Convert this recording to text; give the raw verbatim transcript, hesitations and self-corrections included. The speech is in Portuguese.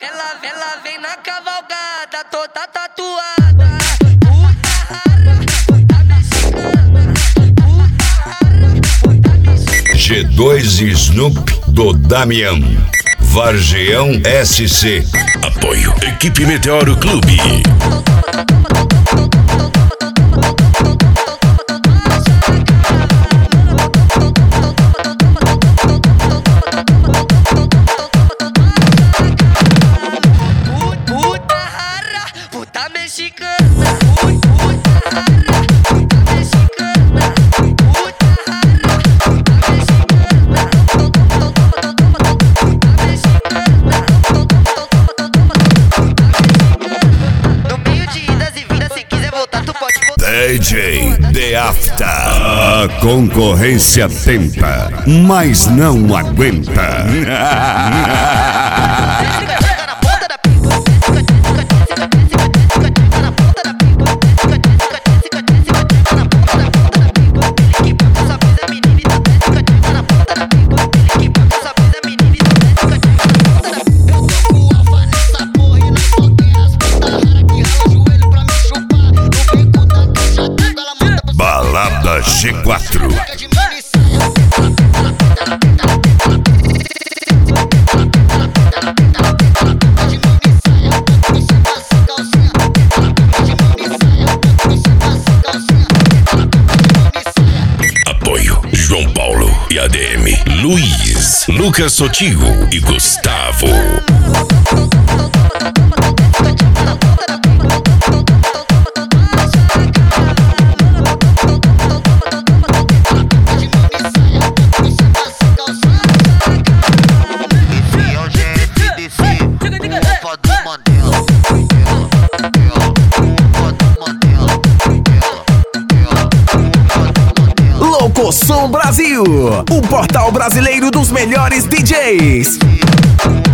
Ela, ela vem na cavalgada, toda tatuada. G dois Snoop do Damião. Varjeão S C. Apoio Equipe Meteoro Clube. Puta rara, puta mexicana. Puta rara, puta mexicana. Puta rara, puta mexicana. No meio de idas e vindas, se quiser voltar, tu pode voltar. D J The After. A concorrência tenta, mas não aguenta. Balada G quatro. Apoio João Paulo e A D M Luiz, Lucas Sotigo e Gustavo. Locosom Brasil, o portal brasileiro dos melhores D Js.